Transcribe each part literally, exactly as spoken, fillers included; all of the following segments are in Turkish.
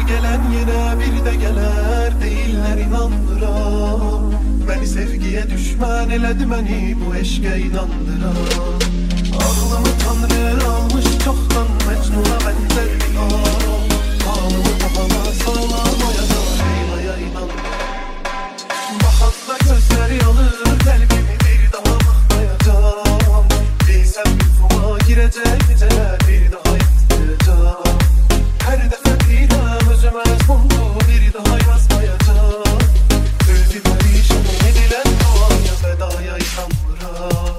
gelen yine bir de geler, değiller inandıran. Beni sevgiye düşman eledi, beni bu eşke inandıran. Ağlımı Tanrı almış çoktan, Mecnun'a benzer bir ağlam. Ağlımı daha sağlamaya da Leyla'ya inandıran. Bahanda gözleri alır, kalbimi bir daha bakmayacağım. Bilsem yuhuma girecek geceler bir daha yatmayacağım. Her defa bilmem özüme sondu, bir daha yazmayacağım. Öldü perişan edilen duaya, fedaya inanmıram.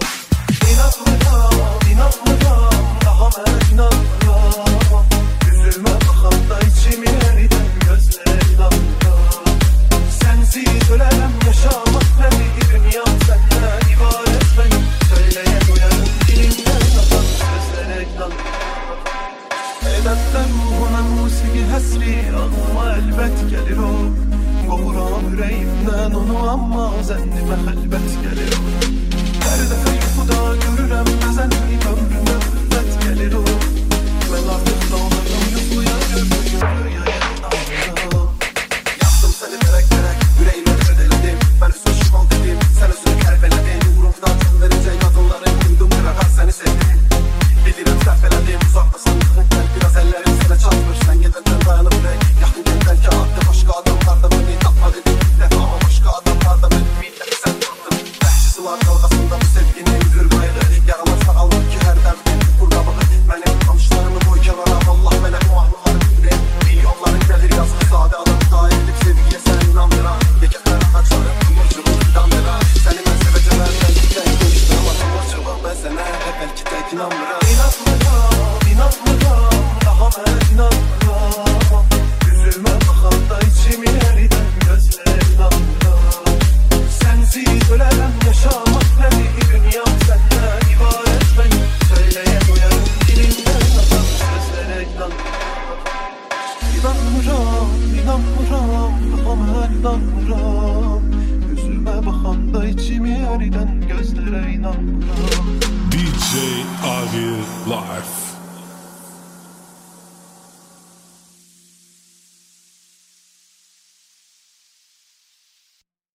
İnanmıram, inanmıram, daha ben inanmıram. Yüzüme bakanda içimi eriden gözlere inanmıram. Sensiz ölemem, yaşamak beni, dünyam senden ibaret benim. Söyleye doyarım dilimden atan sözlere inanmıram. Edenden ruhuna musiki hesri, aklıma elbet gelir o. Kovuram yüreğimden onu ama zennime elbet gelir o. Her defa yuhuda görürem bezenli, ömrüme hürmet gelir o. Ben artık dağlarım yuhuya, gözlüğüm rüyaya inanmıram. Yaptım seni terek terek, yüreğime çödeledim. Ben üstü şişman dedim, sen üstü kerbeledin. Uğrumdan tüm vereceğin adımları koydum, bırakar seni sevdim. Bilirim serpeledim, uzaktasın kırıklar, biraz ellerim sana çarpmış. Sen gidenden dayanıp bey, yaktın yeniden kağıtta. Başka adamlarda beni tapma dedim bir defa, ama başka adamlarda beni milleti sen tattın. Vahşi sular dalgasında bu sevginin hırmaydı. Yaralarsa alır ki her derdin burada bakır. Benim tanışlarımı boy kenara, Allah melek o anıları yüreğim. Milyonların gelir yazgı, sade adamı dahil edip sevgiye sen inandıran. Yeketler açarım, kıvırcımı dandıran. Seni ben seveceğim, belki tek konuştum ama kıvırcımı ben sana hep belki tek inanmıram. İnanmıram, inanmıram, daha ben inanmıram. Yüzüme bakanda içimi eriden gözlere inanmıram. Sensiz ölemem, yaşamak beni, dünyam senden ibaret benim. Söyleye doyarım dilimden atan sözlere inanmıram. İnanmıram, inanmıram, daha ben inanmıram. Yüzüme bakanda içimi eriden gözlere inanmıram. D J Agil Live.